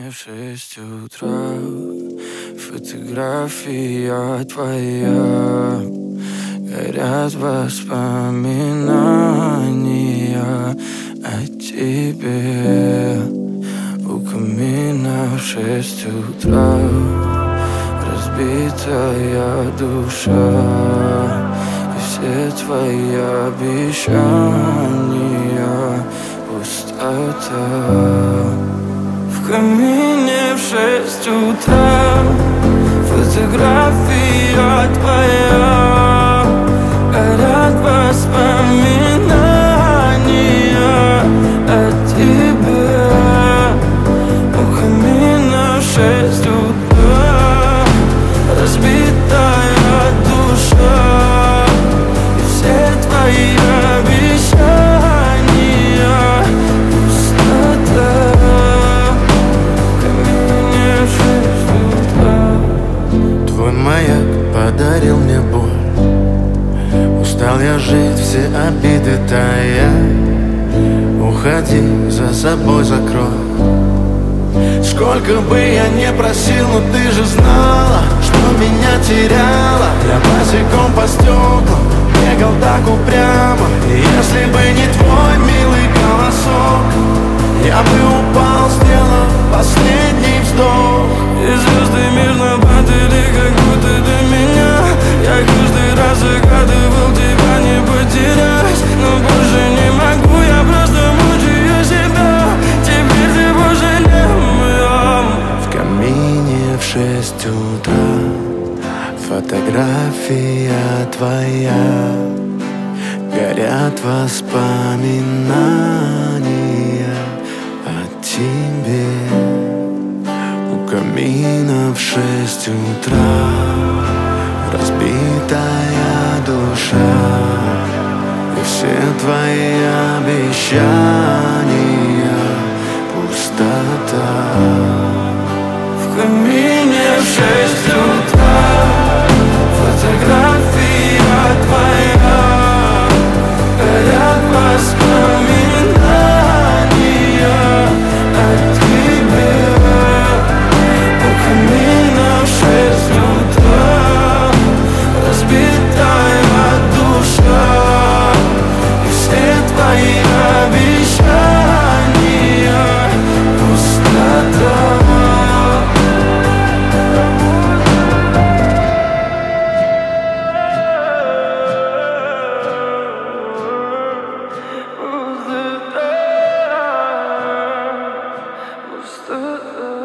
в 6 утра. Фотография твоя, горят воспоминания о тебе. У камина в 6 утра, разбитая душа, и все твои обещания пустота. В камине в 6 утра, фотография твоя, горят воспоминания о тебе. У камина в 6 утра, разбитая душа, и все твои обещания пустота. В камине в 6 утра. Твой маяк подарил мне боль. Устал я жить, все обиды тая. Уходи, за собой закрой. Сколько бы я не просил, но ты же знала, что меня теряла. Я босиком по стеклам бегал так упрямо. И если бы не твой милый голосок, я бы упал, сделав последний вздох. И звезды мирно падали, как будто до меня. Я каждый раз загадывал тебя не потерять, но больше не могу, я просто мучаю себя. Теперь ты больше не моя. В камине в 6 утра, фотография твоя, горят воспоминания о тебе. У камина в 6 утра, разбитая душа, и все твои обещания пустота. В камине в 6 утра, фотография твоя, горят воспоминания о тебе. У камина в 6 утра, разбитая душа, и все твои обещания пустота. Пустота.